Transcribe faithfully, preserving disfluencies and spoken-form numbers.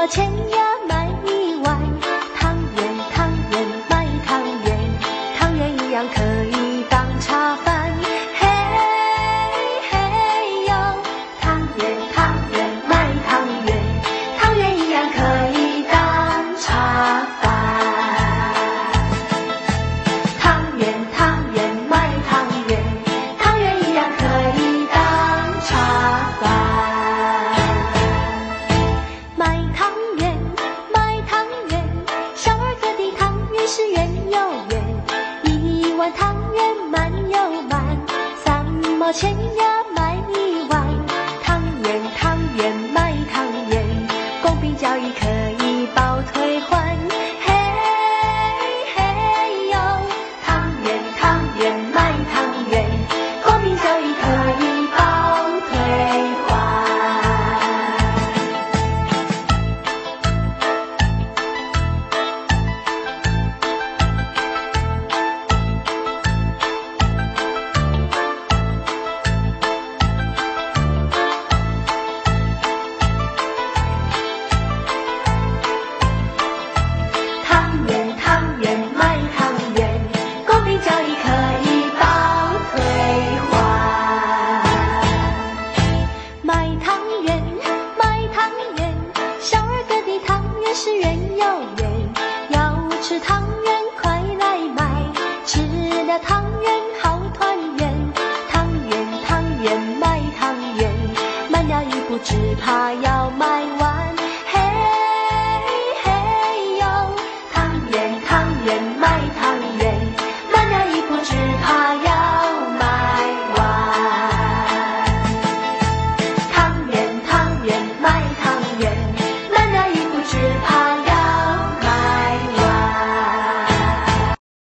钱呀买一碗，汤圆汤圆卖汤圆，汤圆一样可以当茶饭。嘿嘿哟，汤圆汤圆卖汤圆，汤圆一样可以当茶饭。汤圆汤圆卖汤圆，汤圆一样可以当茶饭。卖汤圆，卖汤圆，小儿科的汤圆是圆又圆，一碗汤圆满又满，三毛钱呀买一碗。汤圆汤圆卖汤圆，公平交易可以报退还。嘿嘿哟，汤圆汤圆卖汤圆，公平交易可以报退还。汤圆汤圆卖汤圆，公平交易可以报退还。卖汤圆，卖汤圆，小儿科的汤圆是圆又圆，要吃汤圆快来买，吃了汤圆好团圆。汤圆汤圆卖汤圆，慢了一步只怕要